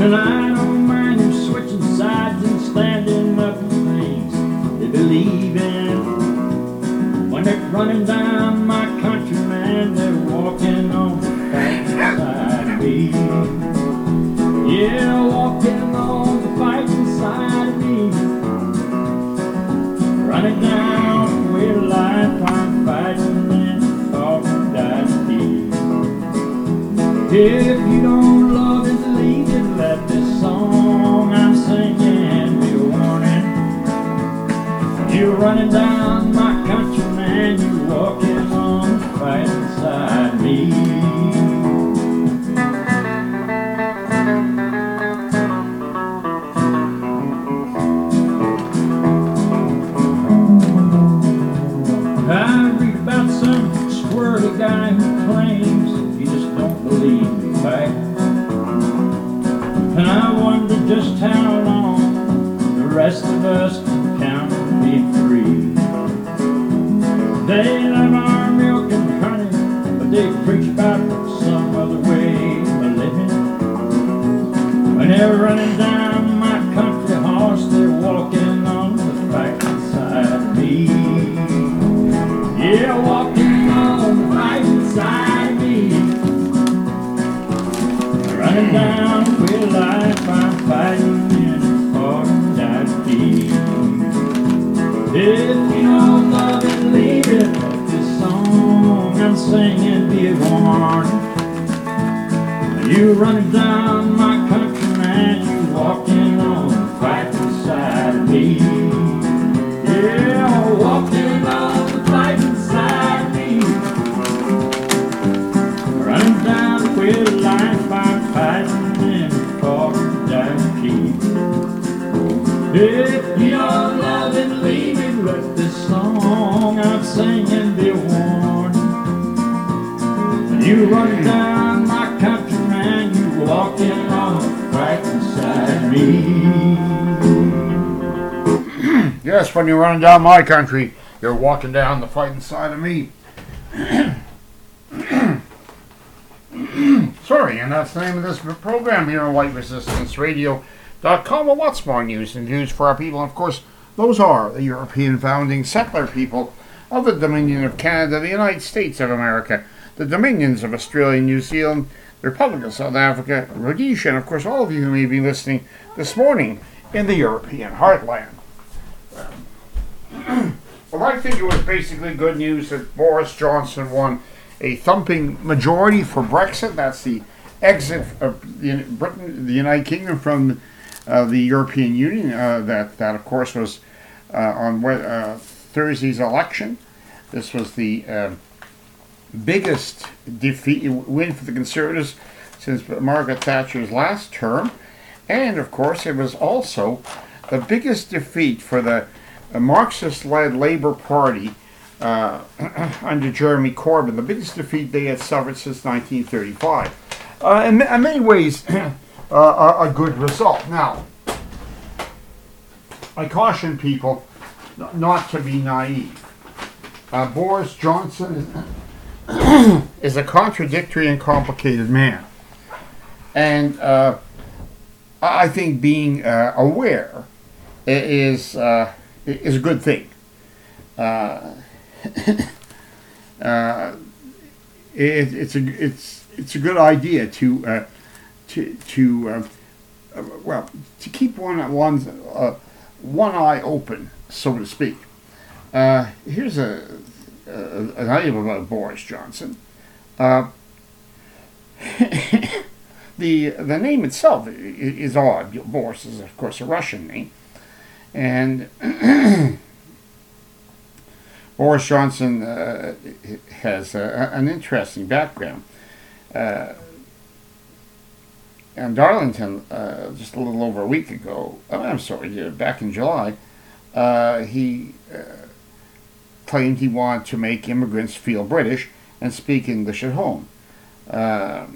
And I don't mind them switching sides and standing up for things they believe in. When they're running down my country, man, they're walking on the fighting side of me. Yeah, walking on the fighting side of me. Running down the way of life, I'm fighting and fought and died to be. If you don't love and believe it, let this song I'm singing be a warning. You're running down my country, man, you're walking on the fighting side of me. I read about some squirrely guy who claims he just don't believe in fact. And I wonder just how long the rest of us can count on being free. They love our milk and honey, but they preach about some other way of living. When they're running down my country horse, they're walking on the fighting side of me. Yeah, walking on the fighting side of me. Running down with life, I'm fighting and fought and died to be. If you don't love it, leave it. Let this song I'm singing be a warning. You running down my country, man, you walking on the fighting side of me. Yeah, walking on the fighting side of me. Running down with life, I'm fighting and fought and died to keep. If you don't love it, leave it. Let this song I'm singing be a warning. You run down my country, man, you walking on the fighting side of me. Yes, when you're running down my country, you're walking down the fighting side of me. Sorry, and that's the name of this program here on LightResistanceRadio.com. Well, what's more news and views for our people? And of course, those are the European founding settler people of the Dominion of Canada, the United States of America, the Dominions of Australia and New Zealand, the Republic of South Africa, Rhodesia, and of course all of you who may be listening this morning in the European heartland. Well, I think it was basically good news that Boris Johnson won a thumping majority for Brexit. That's the exit of Britain, the United Kingdom, from the European Union. That of course was on Thursday's election. This was the biggest win for the Conservatives since Margaret Thatcher's last term, and of course it was also the biggest defeat for the Marxist-led Labour Party under Jeremy Corbyn, the biggest defeat they had suffered since 1935. In many ways, a good result. Now, I caution people not to be naive. Boris Johnson is a contradictory and complicated man. And I think being aware is a good thing. It's a good idea to keep one eye open, so to speak. Here's an item about Boris Johnson. The name itself is odd. Boris is, of course, a Russian name, and Boris Johnson has an interesting background. In Darlington, just a little over a week ago, back in July, he claimed he wanted to make immigrants feel British and speak English at home. I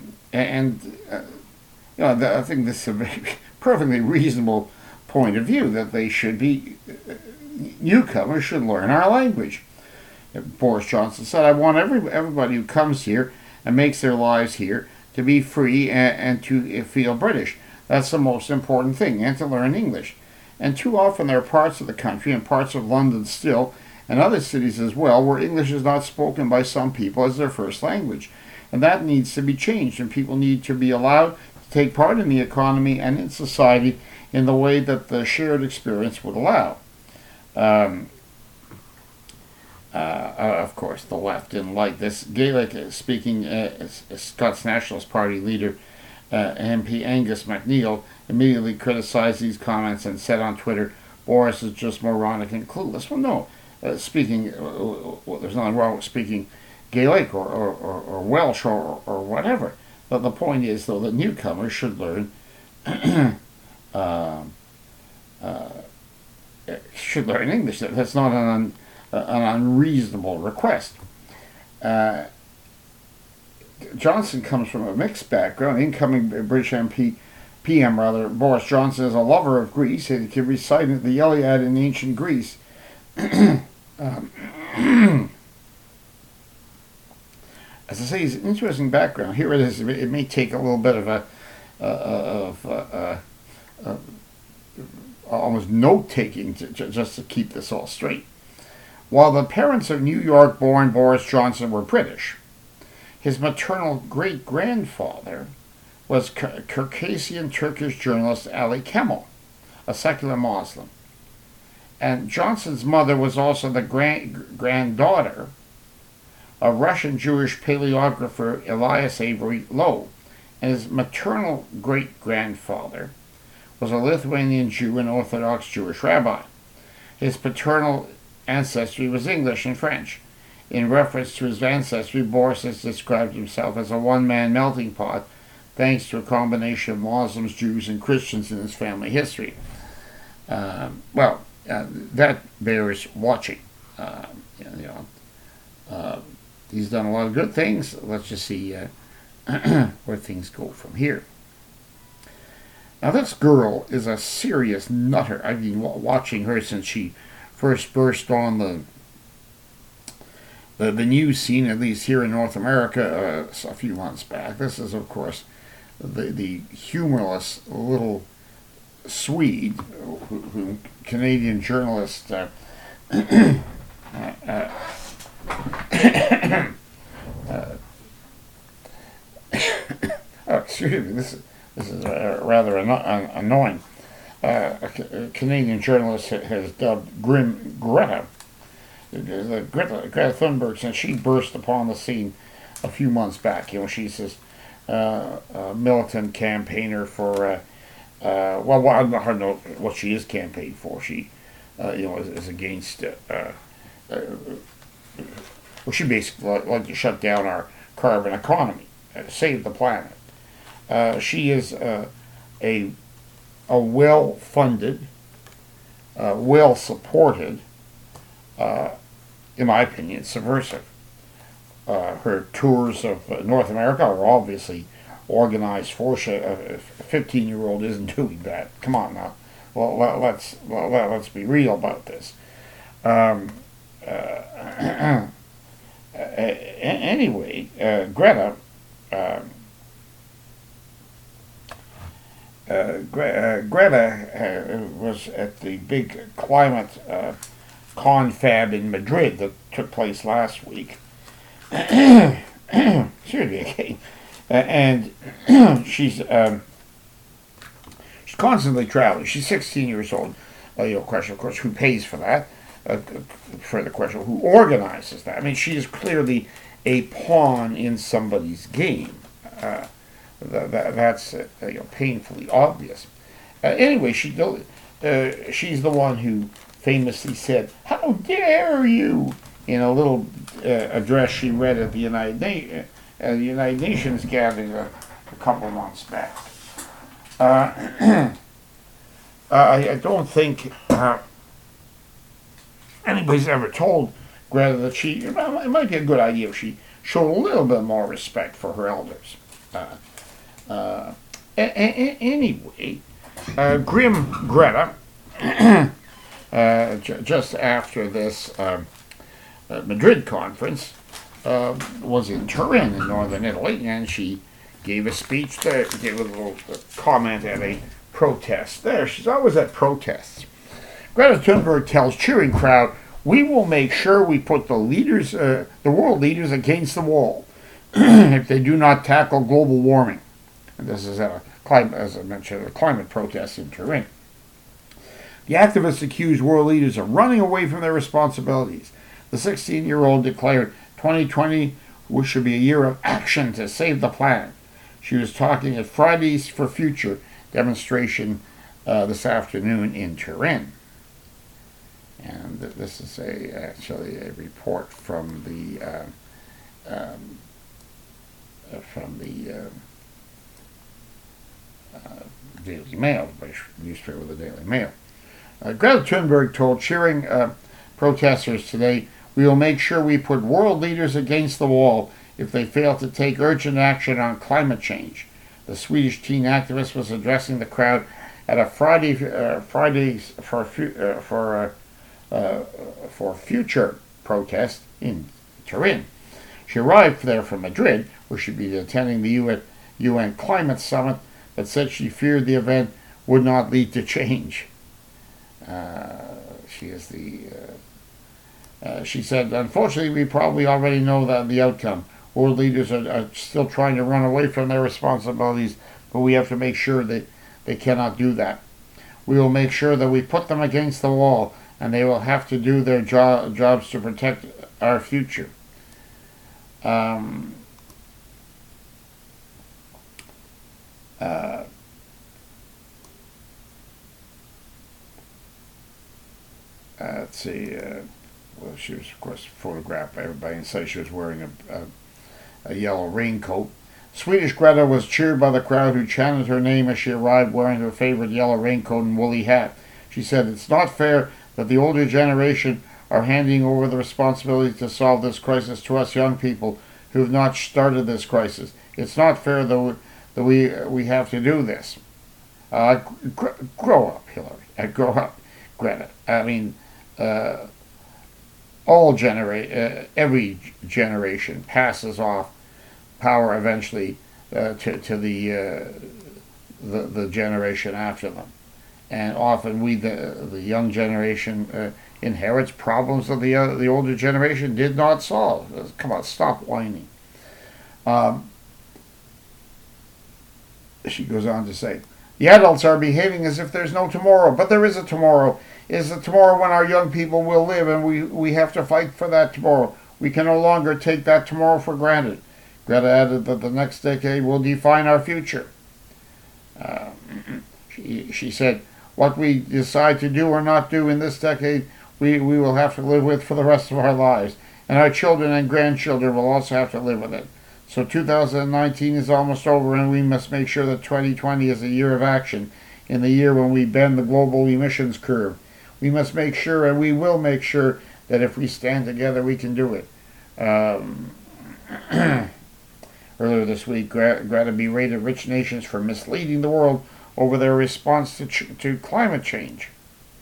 think this is a very perfectly reasonable point of view, that they should be, newcomers should learn our language. Boris Johnson said, I want everybody who comes here and makes their lives here to be free and to feel British. That's the most important thing, and to learn English. And too often there are parts of the country, and parts of London still, and other cities as well, where English is not spoken by some people as their first language. And that needs to be changed, and people need to be allowed to take part in the economy and in society in the way that the shared experience would allow. Of course, the left didn't like this. Gaelic speaking Scots Nationalist Party leader MP Angus MacNeil immediately criticized these comments and said on Twitter, Boris is just moronic and clueless. Well, no. There's nothing wrong with speaking Gaelic or Welsh or whatever. But the point is, though, that newcomers should learn English. That's not an unreasonable request. Johnson comes from a mixed background. Incoming British PM, Boris Johnson is a lover of Greece, and he can recite the Iliad in ancient Greece. As I say, it's an interesting background. Here it is. It may take a little bit of almost note-taking just to keep this all straight. While the parents of New York-born Boris Johnson were British, his maternal great-grandfather was Circassian Turkish journalist Ali Kemal, a secular Muslim. And Johnson's mother was also the granddaughter of Russian Jewish paleographer Elias Avery Low, and his maternal great-grandfather was a Lithuanian Jew and Orthodox Jewish rabbi. His paternal ancestry was English and French. In reference to his ancestry, Boris has described himself as a one-man melting pot, thanks to a combination of Muslims, Jews, and Christians in his family history. That bears watching. He's done a lot of good things. Let's just see where things go from here. Now, this girl is a serious nutter. I've been watching her since she first burst on the news scene, at least here in North America, a few months back. This is, of course, the humorless little Swede, who Canadian journalist excuse me, this is rather annoying. A Canadian journalist has dubbed Grim Greta. Greta Thunberg, since she burst upon the scene a few months back. She's this militant campaigner for, I don't know what she is campaigning for. She, is against, she basically like to shut down our carbon economy, save the planet. She is a well-funded, well-supported, in my opinion, subversive. Her tours of North America are obviously organized for. A 15-year-old isn't doing that. Come on now. Well, let's be real about this. Anyway, Greta. Greta was at the big climate confab in Madrid that took place last week. Seriously, okay. And she's constantly traveling. She's 16 years old. Question, of course, who pays for that? Further question, who organizes that? I mean, she is clearly a pawn in somebody's game. That's painfully obvious. Anyway, she's the one who famously said, "How dare you?" in a little address she read at the United Nations gathering a couple of months back. I don't think anybody's ever told Greta that it might be a good idea if she showed a little bit more respect for her elders. Anyway, Grim Greta, just after this Madrid conference, was in Turin in northern Italy, and she gave a speech there, gave a little comment at a protest. There, she's always at protests. Greta Thunberg tells cheering crowd, "We will make sure we put the leaders, the world leaders, against the wall if they do not tackle global warming." And this is at a climate, as I mentioned, a climate protest in Turin. The activists accused world leaders of running away from their responsibilities. The 16-year-old declared 2020 should be a year of action to save the planet. She was talking at Fridays for Future demonstration this afternoon in Turin. And this is actually a report from the Daily Mail, British newspaper, the Daily Mail. Greta Thunberg told cheering protesters today, "We will make sure we put world leaders against the wall if they fail to take urgent action on climate change." The Swedish teen activist was addressing the crowd at a Fridays for Future protest in Turin. She arrived there from Madrid, where she'd be attending the UN Climate Summit, but said she feared the event would not lead to change. She said, "Unfortunately, we probably already know the outcome. World leaders are still trying to run away from their responsibilities, but we have to make sure that they cannot do that. We will make sure that we put them against the wall, and they will have to do their jobs to protect our future." Let's see. Well, she was, of course, photographed by everybody and said she was wearing a yellow raincoat. Swedish Greta was cheered by the crowd, who chanted her name as she arrived wearing her favorite yellow raincoat and woolly hat. She said, "It's not fair that the older generation are handing over the responsibility to solve this crisis to us young people who have not started this crisis. It's not fair that we have to do this." Grow up, Hillary. Grow up, Greta. I mean, every generation passes off power eventually to the generation after them, and often the young generation inherits problems that the older generation did not solve. Come on, stop whining. She goes on to say, "The adults are behaving as if there's no tomorrow, but there is a tomorrow. It is a tomorrow when our young people will live, and we have to fight for that tomorrow. We can no longer take that tomorrow for granted." Greta added that the next decade will define our future. She said, "What we decide to do or not do in this decade, we will have to live with for the rest of our lives, and our children and grandchildren will also have to live with it. So 2019 is almost over, and we must make sure that 2020 is a year of action, in the year when we bend the global emissions curve. We must make sure, and we will make sure, that if we stand together, we can do it." Earlier this week, Greta berated rich nations for misleading the world over their response to climate change.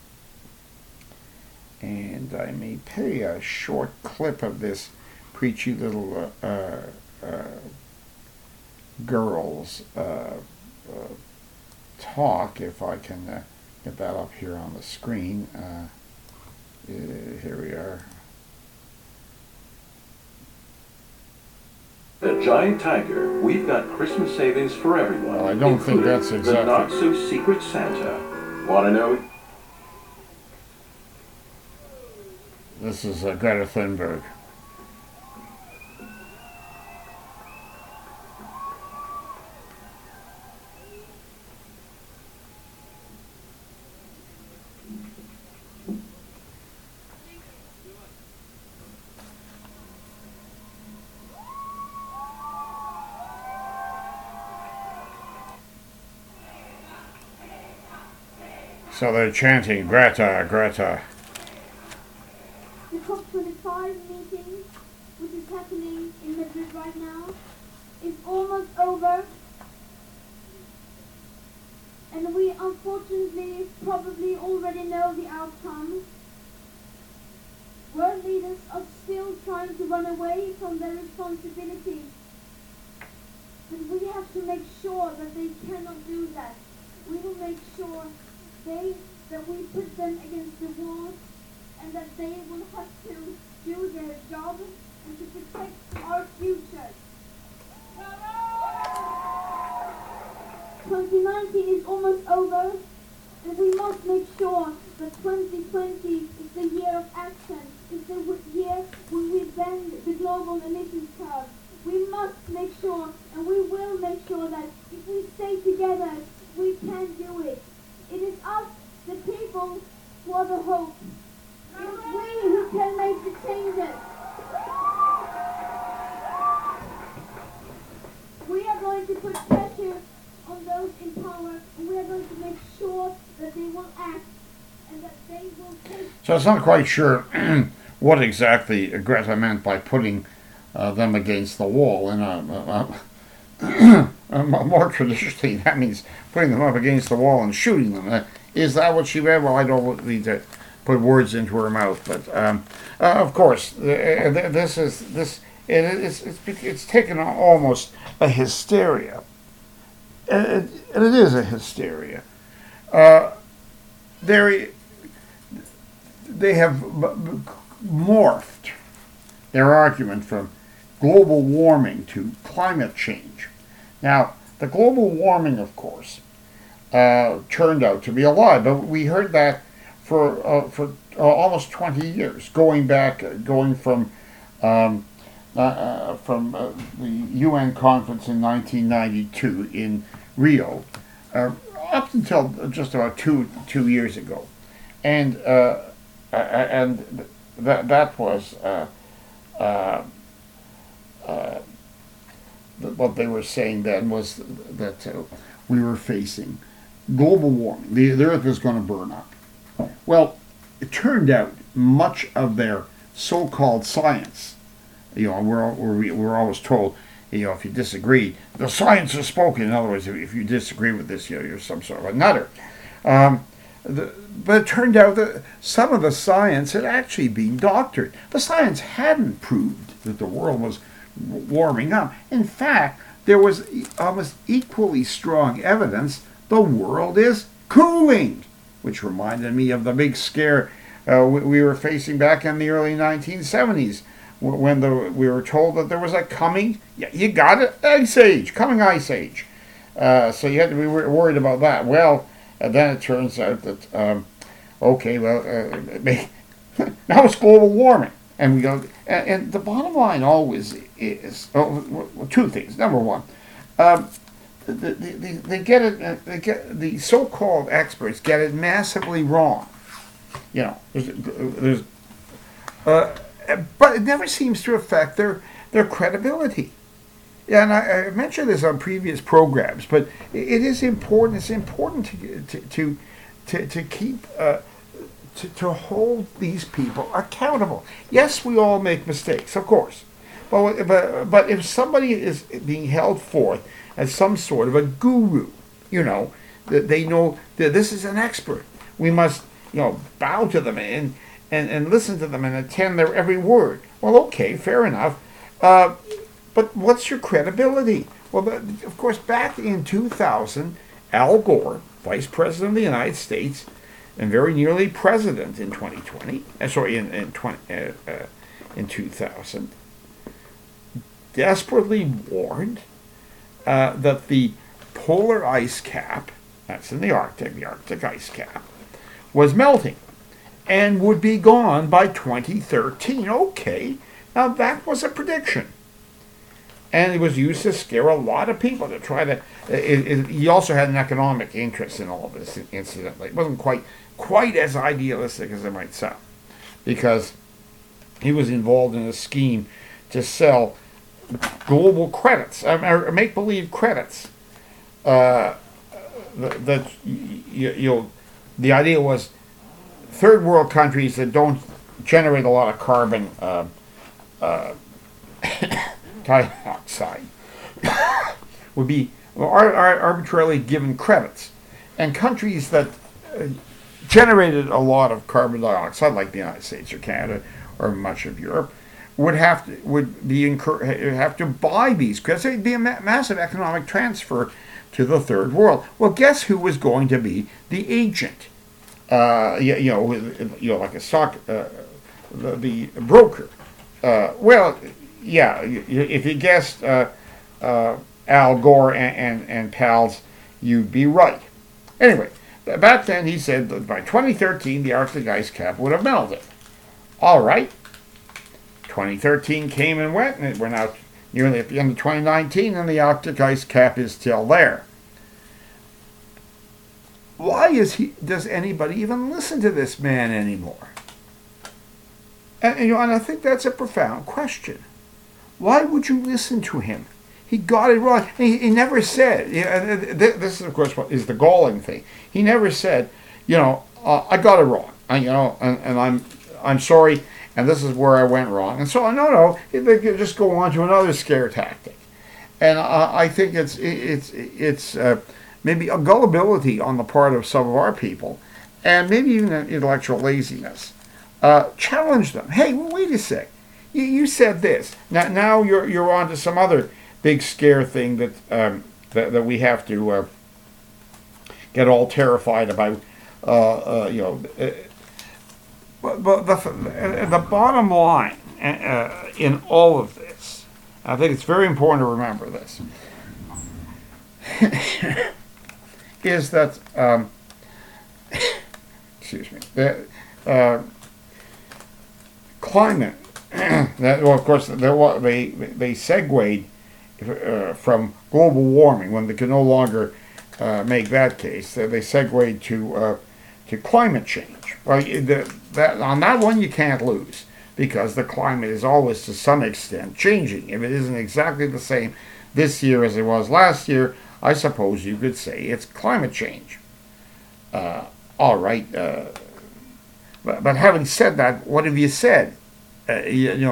And I may play a short clip of this preachy little girl's talk, if I can get that up here on the screen. Here we are. At Giant Tiger, we've got Christmas savings for everyone. Well, I don't think that's The exactly. not-so-secret Santa. Want to know? This is Greta Thunberg. So they're chanting, "Greta, Greta." The COP25 meeting, which is happening in Madrid right now, is almost over. And we unfortunately probably already know the outcome. World leaders are still trying to run away from their responsibilities. And we have to sure that they cannot do that. We will make sure that we put them against the wall and that they will have to do their job and to protect our future. 2019 is almost over, and we must make sure that 2020 is the year of action, is the year when we bend the global emissions curve. We must make sure, and we will make sure, that if we stay together, we can do it. It is us, the people, who are the hope. It is we who can make the changes. We are going to put pressure on those in power, and we are going to make sure that they will act and that they will take... So it's not quite sure what exactly Greta meant by putting them against the wall. And more traditionally, that means putting them up against the wall and shooting them. Is that what she meant? Well, I don't need to put words into her mouth, but of course, it's taken almost a hysteria, and it is a hysteria. They have morphed their argument from global warming to climate change. Now, the global warming, of course, turned out to be a lie, but we heard that for almost 20 years, going from the UN conference in 1992 in Rio, up until just about two years ago, and that was what they were saying then was that we were facing global warming. The Earth was going to burn up. Well, it turned out much of their so-called science, we're always told, if you disagree, the science has spoken. In other words, if you disagree with this, you're some sort of a nutter. But it turned out that some of the science had actually been doctored. The science hadn't proved that the world was warming up. In fact, there was almost equally strong evidence the world is cooling, which reminded me of the big scare we were facing back in the early 1970s when we were told that there was a coming ice age. So you had to be worried about that. Well, then it turns out that, now it's global warming. And we go, and the bottom line always is two things. Number one, the so-called experts get it massively wrong. But it never seems to affect their credibility. Yeah, and I mentioned this on previous programs, but it is important. It's important to keep to hold these people accountable. Yes, we all make mistakes, of course, but if somebody is being held forth as some sort of a guru, that they know that this is an expert, we must bow to them and listen to them and attend their every word. Well, okay, fair enough. But what's your credibility? Well, of course, back in 2000, Al Gore, Vice President of the United States, and very nearly President in 2020, in 2000, desperately warned that the polar ice cap, that's in the Arctic ice cap, was melting and would be gone by 2013. Okay, now that was a prediction. And it was used to scare a lot of people to try to... he also had an economic interest in all of this, incidentally. It wasn't quite as idealistic as it might sound, because he was involved in a scheme to sell global credits, or make-believe credits. The idea was third world countries that don't generate a lot of carbon dioxide would be arbitrarily given credits, and countries that generated a lot of carbon dioxide, like the United States or Canada or much of Europe, would have to buy these credits. It'd be a massive economic transfer to the third world. Well, guess who was going to be the agent? Like a stock, the broker. Well, yeah, if you guessed Al Gore and pals, you'd be right. Anyway, back then he said that by 2013 the Arctic ice cap would have melted. All right. 2013 came and went, and we're now nearly at the end of 2019, and the Arctic ice cap is still there. Why does anybody even listen to this man anymore? And I think that's a profound question. Why would you listen to him? He got it wrong. He never said. This is, of course, what is the galling thing. He never said, I got it wrong. And I'm sorry, and this is where I went wrong. And so, no, they could just go on to another scare tactic. And I think it's maybe a gullibility on the part of some of our people, and maybe even an intellectual laziness. Challenge them. Hey, wait a sec. You said this. Now you're on to some other big scare thing that we have to get all terrified about. But the bottom line in all of this, I think it's very important to remember this, is that excuse me, climate. Of course, they segued from global warming when they could no longer make that case. They segued to climate change. Well, on that one you can't lose, because the climate is always to some extent changing. If it isn't exactly the same this year as it was last year, I suppose you could say it's climate change. All right, but having said that, what have you said? Have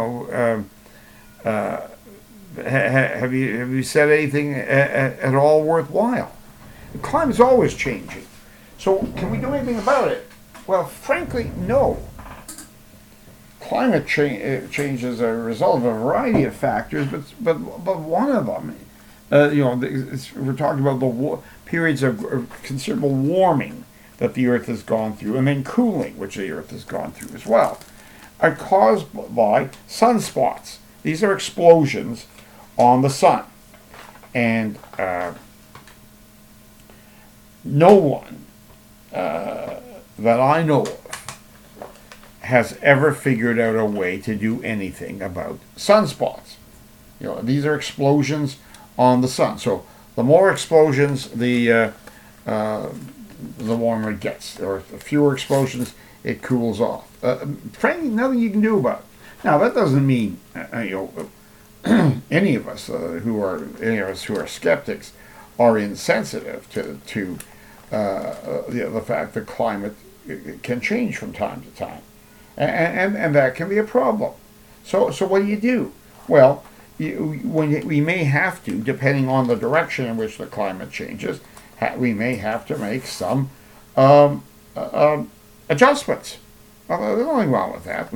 you said anything at all worthwhile? The climate's always changing. So can we do anything about it? Well, frankly, no. Climate change is a result of a variety of factors, but one of them, we're talking about the periods of considerable warming that the Earth has gone through, and then cooling, which the Earth has gone through as well, are caused by sunspots. These are explosions on the sun. And no one that I know of has ever figured out a way to do anything about sunspots. These are explosions on the sun. So the more explosions, the warmer it gets. Or the fewer explosions, it cools off. Frankly, nothing you can do about it. Now, that doesn't mean any of us who are skeptics are insensitive to the fact that climate can change from time to time, and that can be a problem. So what do? Well, we may have to, depending on the direction in which the climate changes, we may have to make some adjustments. There's nothing wrong with that.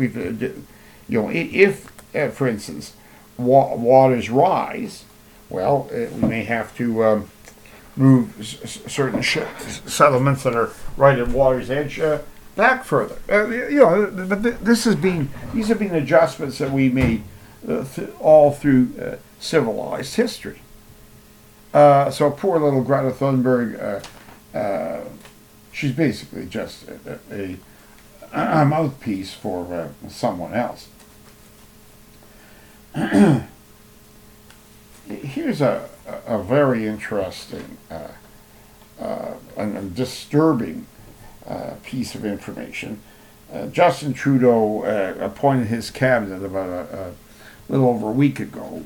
If for instance, waters rise, well, we may have to move certain settlements that are right at water's edge back further. But these have been adjustments that we made all through civilized history. So poor little Greta Thunberg, she's basically just a mouthpiece for someone else. Here's a very interesting and disturbing piece of information. Justin Trudeau appointed his cabinet about a little over a week ago,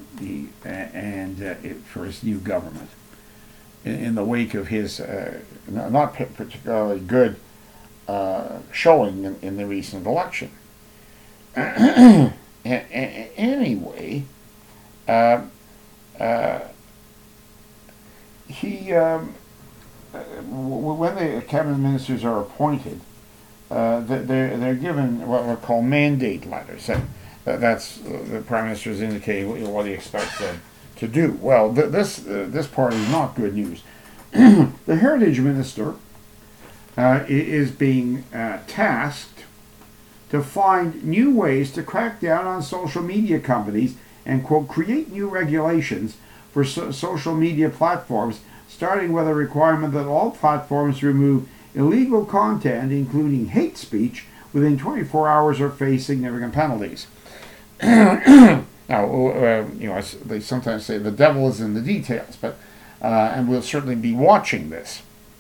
for his new government, in the wake of his not particularly good showing in the recent election. Anyway, when the cabinet ministers are appointed, they're given what are called mandate letters. That's the prime minister is indicating what he expects them to do. Well, this part is not good news. the Heritage Minister is being tasked to find new ways to crack down on social media companies and, quote, create new regulations for social media platforms, starting with a requirement that all platforms remove illegal content, including hate speech, within 24 hours or face significant penalties. Now, they sometimes say the devil is in the details, but and we'll certainly be watching this.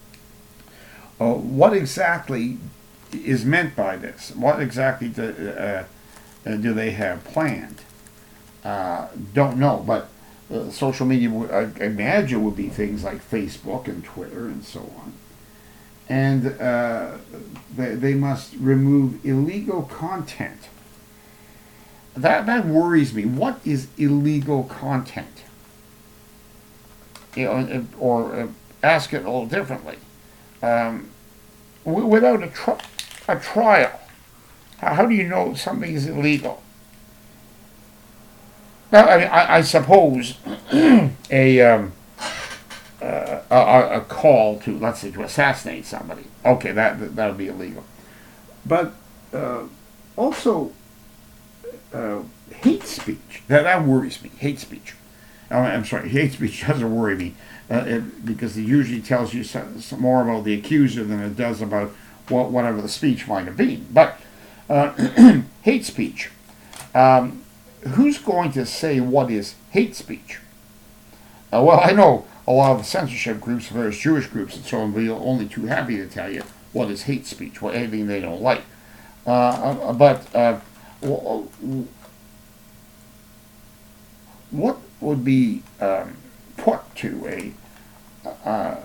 What exactly is meant by this? What exactly do they have planned? Don't know, but social media, I imagine, would be things like Facebook and Twitter and so on. And they must remove illegal content. That worries me. What is illegal content? Or ask it a little differently. Without a trial, how do you know something is illegal? Now, I suppose a call to, let's say, to assassinate somebody. Okay, that would be illegal. But also hate speech. That worries me. Hate speech. I'm sorry, hate speech doesn't worry me because it usually tells you some more about the accuser than it does about whatever the speech might have been. But hate speech. Who's going to say what is hate speech? Well, I know a lot of the censorship groups, various Jewish groups and so on, will be only too happy to tell you what is hate speech, anything they don't like. What would be put to a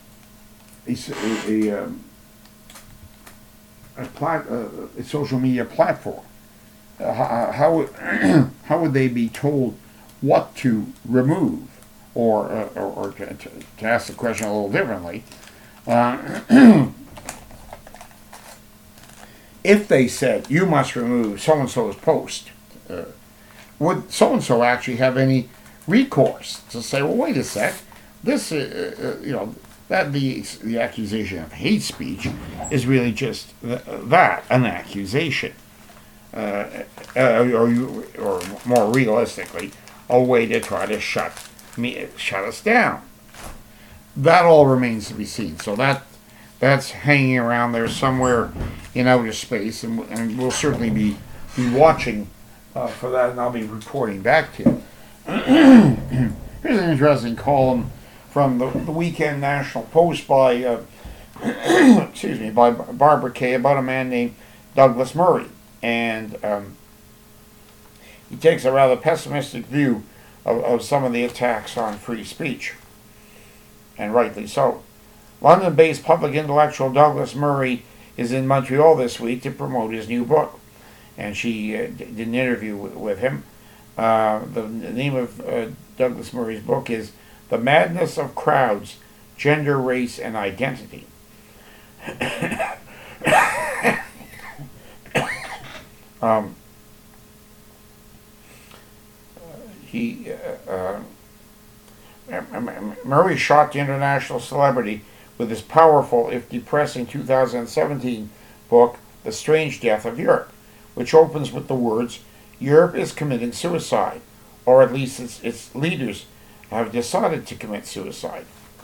social media platform? How would they be told what to remove, or to ask the question a little differently? If they said you must remove so and so's post, would so and so actually have any recourse to say, well, wait a sec, this that the accusation of hate speech is really just that, an accusation. Or more realistically, a way to try to shut us down. That all remains to be seen. So that's hanging around there somewhere in outer space, and we'll certainly be watching for that, and I'll be reporting back to you. Here's an interesting column from the Weekend National Post by by Barbara Kay about a man named Douglas Murray. And he takes a rather pessimistic view of some of the attacks on free speech, and rightly so. London-based public intellectual Douglas Murray is in Montreal this week to promote his new book, and she did an interview with him. The name of Douglas Murray's book is The Madness of Crowds, Gender, Race, and Identity. Murray shocked international celebrity with his powerful, if depressing, 2017 book, The Strange Death of Europe, which opens with the words, "Europe is committing suicide," or at least its leaders have decided to commit suicide.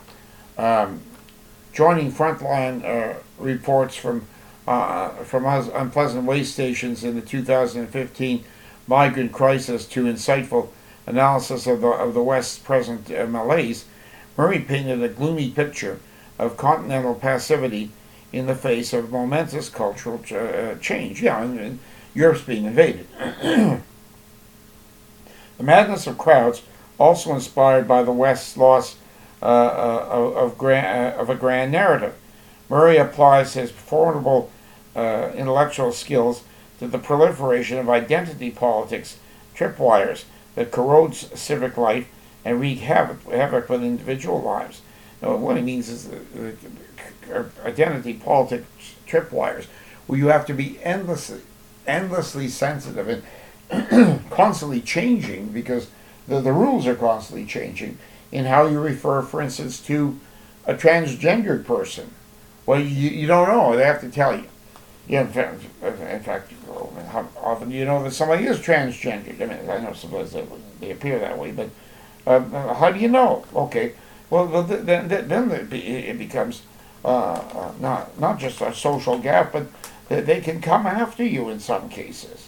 Joining Frontline reports from unpleasant waste stations in the 2015 migrant crisis to insightful analysis of the West's present malaise, Murray painted a gloomy picture of continental passivity in the face of momentous cultural change. And Europe's being invaded. The madness of crowds, also inspired by the West's loss of a grand narrative. Murray applies his formidable intellectual skills to the proliferation of identity politics, tripwires that corrodes civic life and wreak havoc with individual lives. Now, what he means is identity politics tripwires, where you have to be endlessly sensitive and constantly changing, because the rules are constantly changing in how you refer, for instance, to a transgendered person? Well, you don't know. They have to tell you. Yeah, in fact, how often do you know that somebody is transgendered? I mean, I know sometimes they appear that way, but how do you know? Okay, well, then it becomes not just a social gap, but they can come after you in some cases.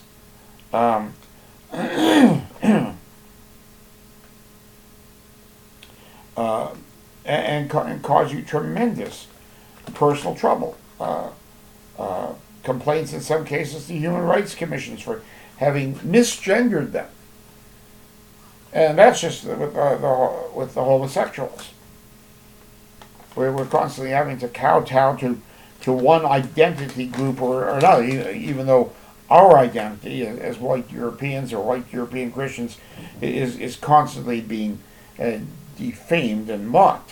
And cause you tremendous personal trouble. Complaints in some cases to human rights commissions for having misgendered them. And that's just with the homosexuals. We're constantly having to kowtow to one identity group or another, even though our identity as white Europeans or white European Christians is constantly being defamed and mocked.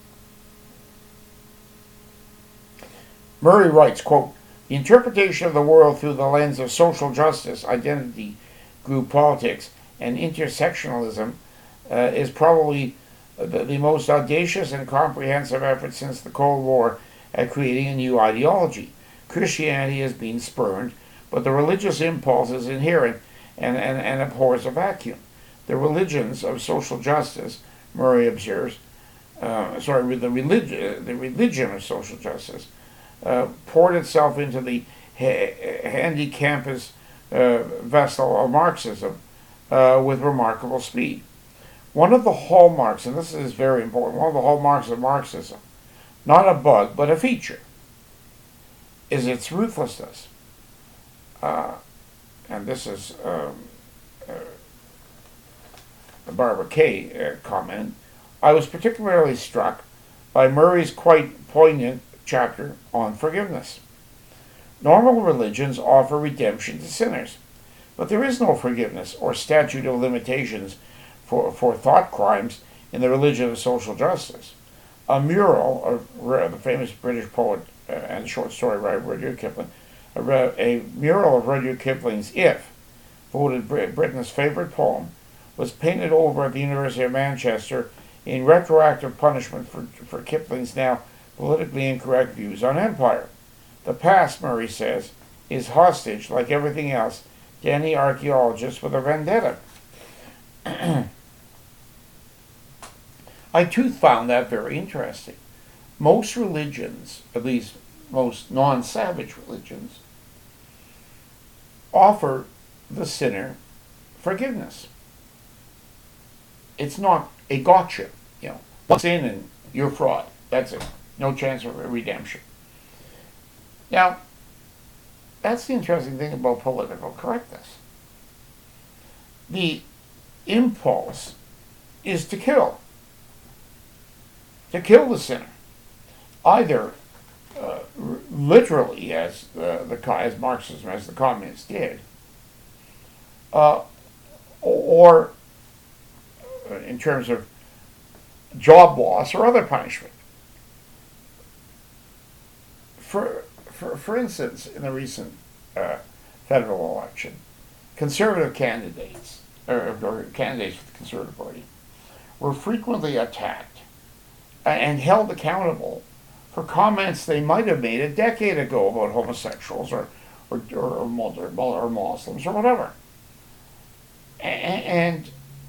Murray writes, quote, "The interpretation of the world through the lens of social justice, identity, group politics, and intersectionalism is probably the most audacious and comprehensive effort since the Cold War at creating a new ideology. Christianity has been spurned, but the religious impulse is inherent and abhors a vacuum. The religions of social justice," Murray observes, the religion of social justice, poured itself into the handy campus vessel of Marxism with remarkable speed. One of the hallmarks, and this is very important, one of the hallmarks of Marxism, not a bug, but a feature, is its ruthlessness. And this is a Barbara Kay comment. "I was particularly struck by Murray's quite poignant chapter on forgiveness. Normal religions offer redemption to sinners, but there is no forgiveness or statute of limitations for thought crimes in the religion of social justice. A mural of the famous British poet and short story writer Rudyard Kipling, a mural of Rudyard Kipling's If, voted Britain's favorite poem, was painted over at the University of Manchester in retroactive punishment for Kipling's now politically incorrect views on empire. The past," Murray says, "is hostage, like everything else, to any archaeologist with a vendetta." I too found that very interesting. Most religions, at least most non-savage religions, offer the sinner forgiveness. It's not a gotcha, one sin and you're fraud. That's it. No chance of redemption. Now, that's the interesting thing about political correctness. The impulse is to kill the sinner, either literally as Marxism, as the communists did, or in terms of job loss or other punishment. For instance, in the recent federal election, conservative candidates, or candidates for the Conservative Party, were frequently attacked and held accountable for comments they might have made a decade ago about homosexuals or Muslims or whatever. And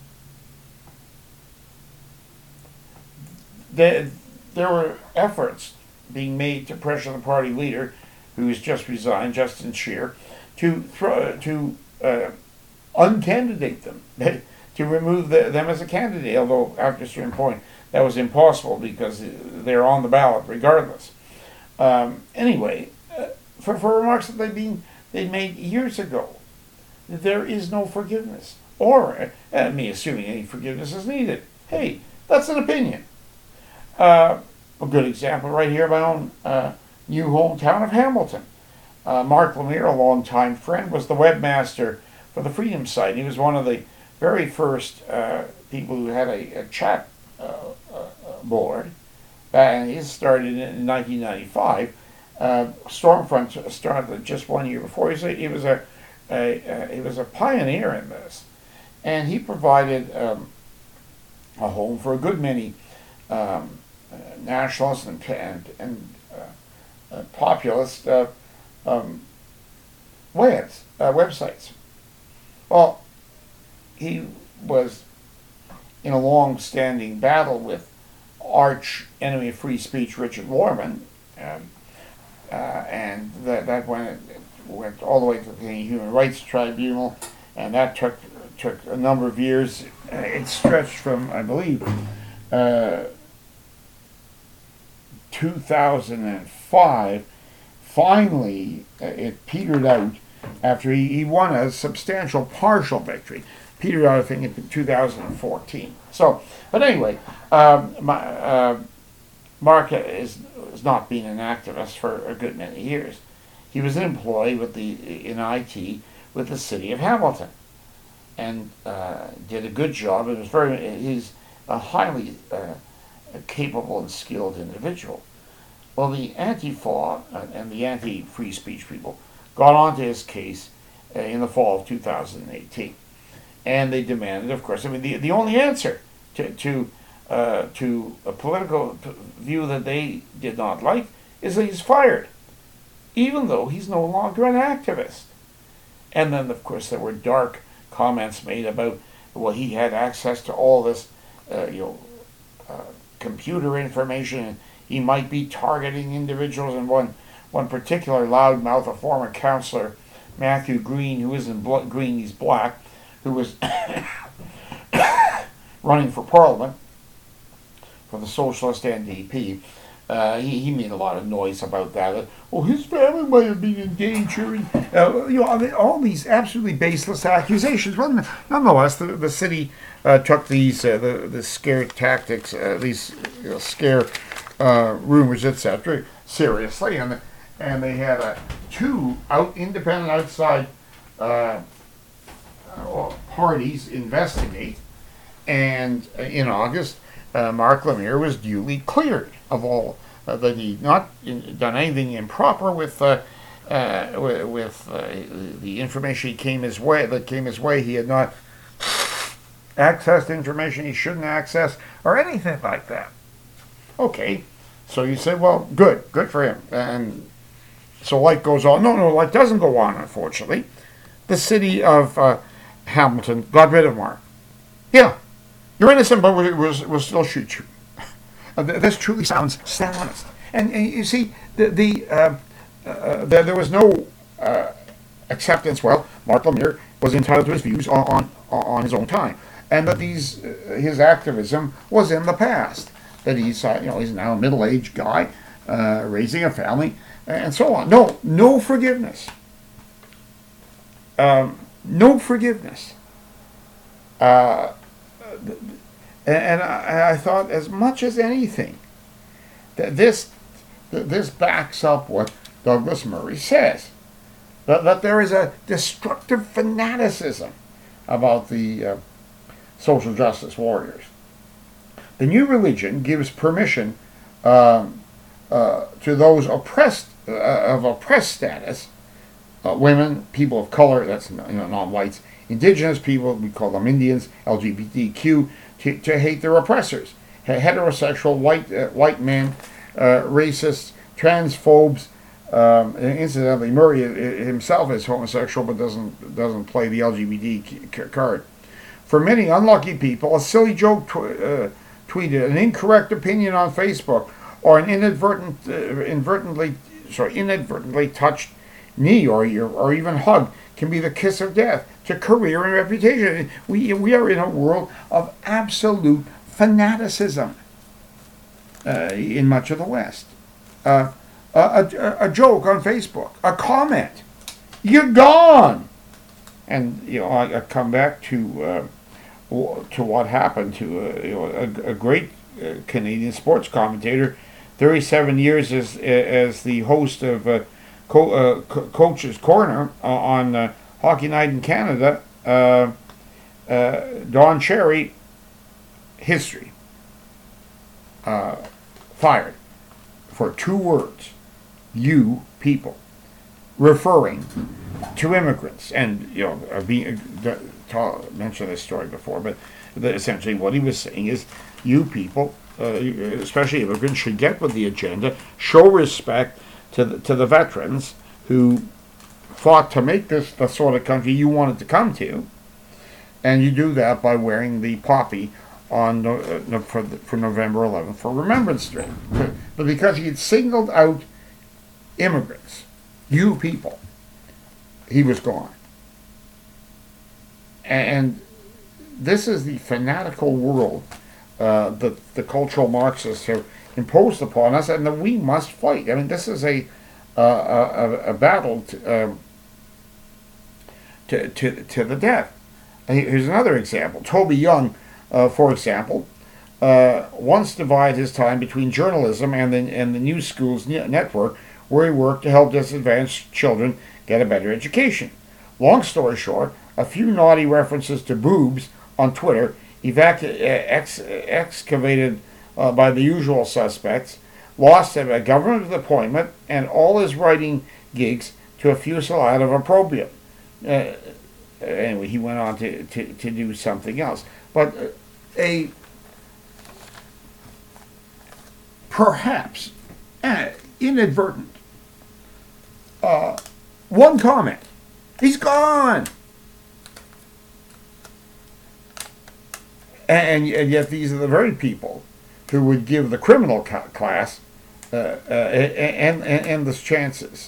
there were efforts being made to pressure the party leader, who has just resigned, Justin Scheer, to uncandidate them, to remove them as a candidate, although after a certain point that was impossible because they're on the ballot regardless. Anyway, for remarks that they made years ago, there is no forgiveness, or me assuming any forgiveness is needed. Hey, that's an opinion. A good example right here in my own new hometown of Hamilton. Mark Lemire, a longtime friend, was the webmaster for the Freedom site. He was one of the very first people who had a chat board. And he started in 1995. Stormfront started just 1 year before. He was a pioneer in this, and he provided a home for a good many nationalist and populist websites. Well, he was in a long-standing battle with arch enemy of free speech Richard Warman, and that went all the way to the Human Rights Tribunal, and that took a number of years. It stretched from, I believe, 2005. Finally, it petered out after he won a substantial partial victory. Petered out, I think, in 2014. So, but anyway, Mark has not been an activist for a good many years. He was an employee in IT with the city of Hamilton, and did a good job. He's a highly capable and skilled individual. Well, the Antifa and the anti-free speech people got onto his case in the fall of 2018, and they demanded, of course, I mean, the only answer to a political view that they did not like is that he's fired, even though he's no longer an activist. And then, of course, there were dark comments made about, well, he had access to all this, computer information, and he might be targeting individuals. And one particular loudmouth, a former councillor, Matthew Green, who isn't green, he's black, who was running for Parliament for the Socialist NDP. He made a lot of noise about that. His family might have been in danger, and all these absolutely baseless accusations. Well, nonetheless, the city took these the scare tactics, these scare rumors, etc., seriously, and they had two independent outside parties investigate, and in August, Mark Lemire was duly cleared of all that he'd not done anything improper with the information that came his way. He had not accessed information he shouldn't access or anything like that. Okay, so you say, well, good for him. And so life goes on. No, life doesn't go on, unfortunately. The city of Hamilton got rid of Mark. Yeah, you're innocent, but we'll still shoot you. This truly sounds honest. And you see, there was no acceptance. Well, Mark Lemire was entitled to his views on his own time, and that his activism was in the past. That he's now a middle-aged guy raising a family and so on. No forgiveness. No forgiveness. And I thought, as much as anything, that this backs up what Douglas Murray says, that there is a destructive fanaticism about the social justice warriors. The new religion gives permission to those oppressed of oppressed status, women, people of color, that's non-whites, indigenous people, we call them Indians, LGBTQ, to hate their oppressors. Heterosexual white men, racists, transphobes. Incidentally, Murray himself is homosexual, but doesn't play the LGBT card. For many unlucky people, a silly joke tweeted, an incorrect opinion on Facebook, or an inadvertently touched knee or even hug can be the kiss of death to career and reputation. We are in a world of absolute fanaticism in much of the West. A joke on Facebook, a comment, you're gone. And I come back to what happened to a great Canadian sports commentator, 37 years as the host of Coach's Corner on Hockey Night in Canada, Don Cherry, history, fired for 2 words, you people, referring to immigrants. And I've mentioned this story before, but essentially what he was saying is, you people especially immigrants, should get with the agenda, show respect to the veterans who fought to make this the sort of country you wanted to come to, and you do that by wearing the poppy on for November 11th for Remembrance Day. But because he had singled out immigrants, you people, he was gone. And this is the fanatical world that the cultural Marxists have imposed upon us, and that we must fight. I mean, this is a battle to the death. Here's another example. Toby Young, for example, once divided his time between journalism and the New Schools Network, where he worked to help disadvantaged children get a better education. Long story short, a few naughty references to boobs on Twitter, excavated by the usual suspects, lost him a government appointment and all his writing gigs to a fusillade of opprobrium. Anyway, he went on to do something else. But a perhaps inadvertent one comment. He's gone. And yet these are the very people who would give the criminal class endless chances,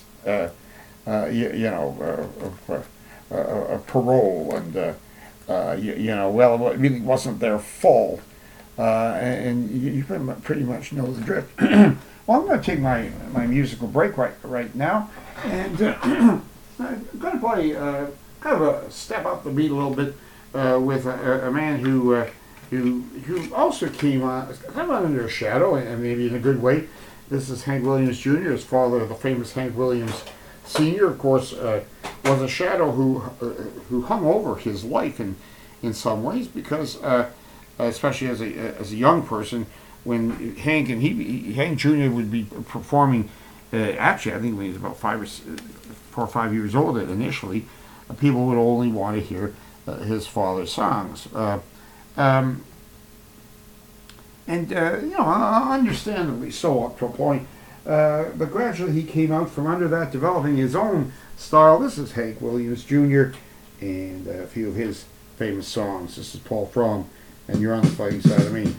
of parole, and well, it really wasn't their fault, and you pretty much know the drift. Well, I'm going to take my musical break right now, and I'm going to play kind of a step up the beat a little bit with a man who also came on kind of under a shadow, and maybe in a good way. This is Hank Williams Jr., his father, the famous Hank Williams Sr., of course, was a shadow who hung over his life in some ways, because especially as a young person, when Hank Jr. would be performing, actually I think when he was about 4 or 5 years old initially, people would only want to hear his father's songs. Understandably so up to a point. But gradually he came out from under that, developing his own style. This is Hank Williams Jr. and a few of his famous songs. This is Paul Fromm, and you're on the fighting side of me.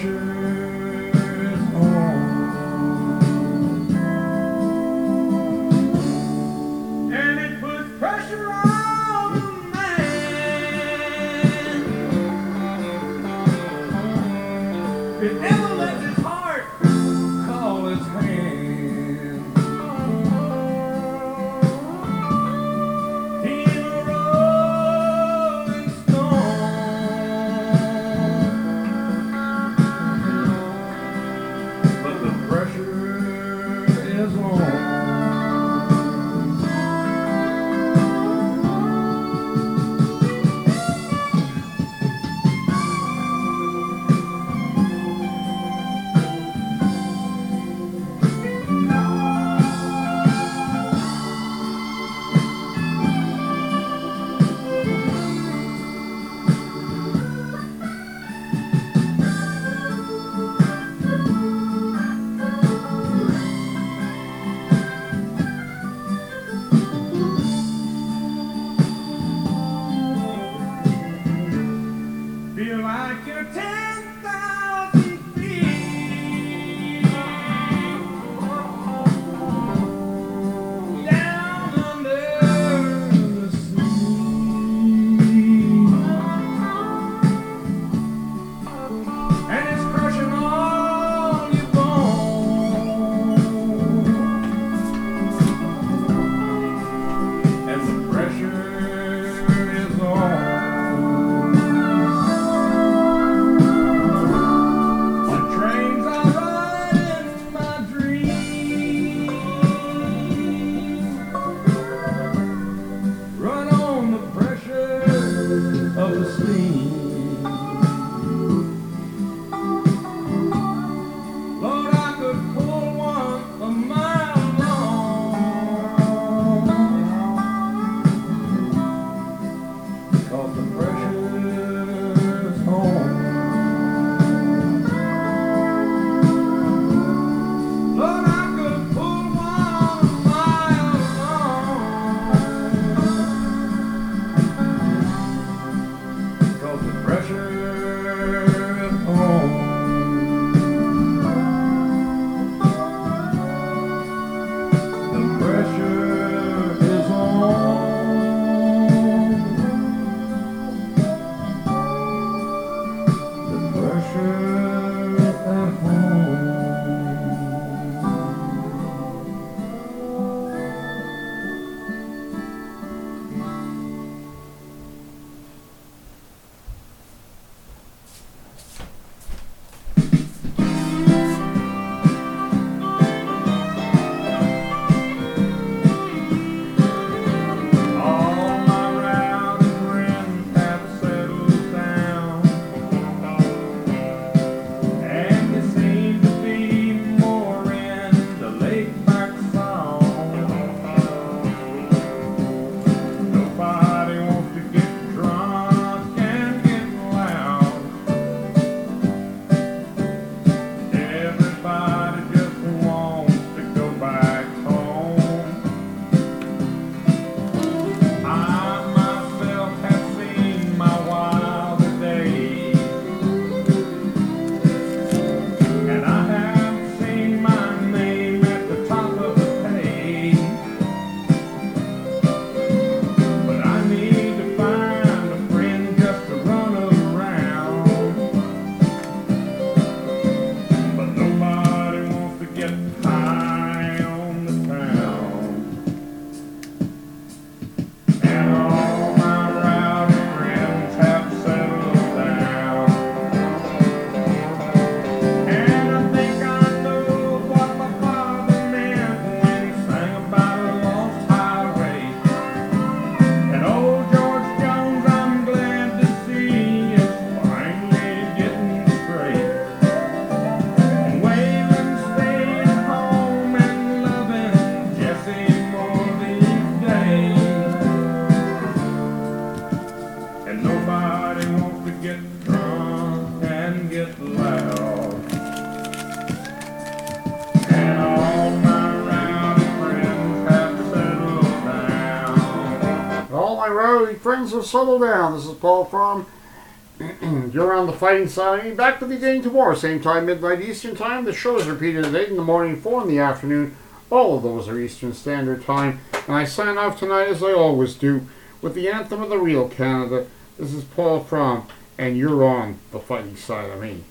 pressure is on, and it puts pressure on the man. It never lets his heart call his hand. He's a rolling stone, but the pressure is on. Feel like you're 10,000 feet down under the sea, and it's crushing all your bones, and the pressure is on. Trains are running my dreams, run on the pressure of the steam. Lord, I could pull one a mile long, 'cause the pressure's on. Lord, I could pull 1 mile long, 'cause the pressure is on. The pressure is on. The pressure at home. All my rowdy friends have settled down, and they seem to be more in the laid-back song. Nobody wants to get drunk and get loud. Everybody just wants to go back home. I myself have seen my wilder days, and I have seen my name at the top of the page. But I need to find a friend just to run around. But nobody wants to get high on the town. And all my rowdy friends have settled down, and I think I know what my father meant when he sang about a lost highway. And old George Jones, I'm glad to see, is finally getting straight, and Waylon staying home and loving Jesse more these days. And nobody wants to get drunk and get loud. And all my rowdy friends have settled down. All my rowdy friends have settled down. This is Paul from You're on the fighting side. Back with you again tomorrow, same time, midnight Eastern Time. The show is repeated at 8 in the morning, 4 in the afternoon. All of those are Eastern Standard Time. And I sign off tonight, as I always do, with the anthem of the real Canada. This is Paul Fromm, and you're on the fighting side of me.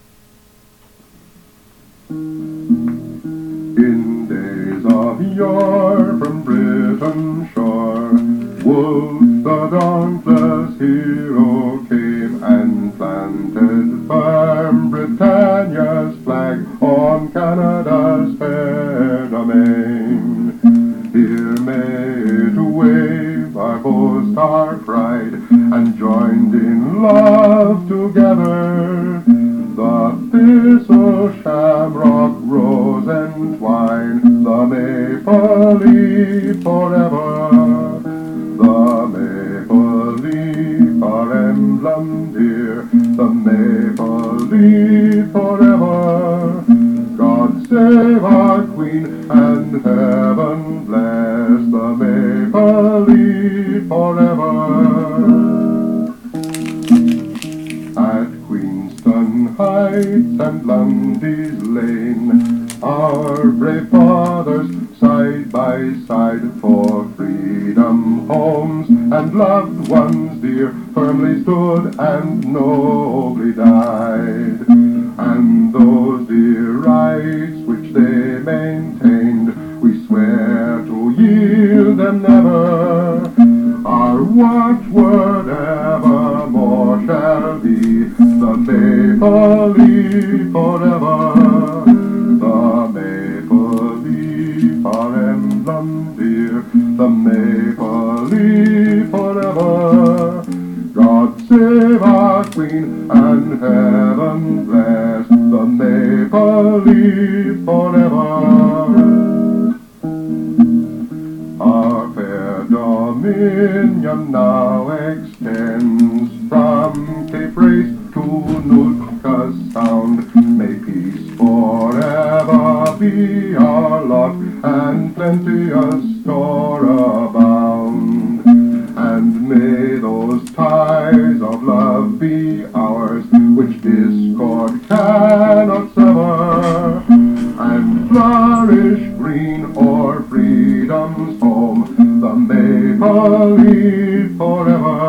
In days of yore from Britain's shore, Wolfe the dauntless hero came and planted firm Britannia's flag on Canada's fair domain. Here made to wave our boast, our pride, and joined in love together. The thistle, shamrock, rose, and twine, the maple leaf forever. The maple leaf, our emblem dear, the maple leaf forever. God save our Queen, and heaven bless the maple leaf forever. At Queenston Heights and Lundy's Lane, our brave fathers side by side for freedom, homes, and loved ones dear firmly stood and nobly died. And those dear rights which they maintained, we swear to yield them never. Our watchword evermore shall be the maple leaf forever. The maple leaf, our emblem dear, the maple leaf forever. God save our Queen, and heaven bless the maple leaf forever. Our fair dominion now extends from Cape Race to Nootka Sound. May peace forever be our lot, and plenteous store abound. And may those ties of love be ours, which discord cannot sever, and flourish green o'er freedom's home, the maple leaf forever.